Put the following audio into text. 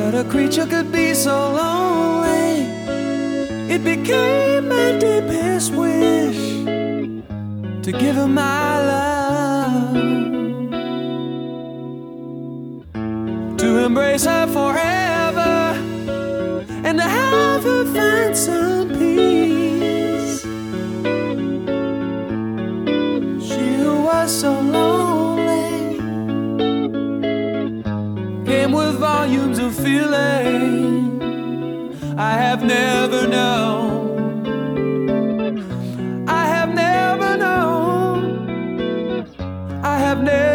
that a creature could be so lonely. It became my deepest wish to give her my love, to embrace her forever, and to have her find some peace. She who was so lonely came with volumes of feeling I have never known. I have never known. I have never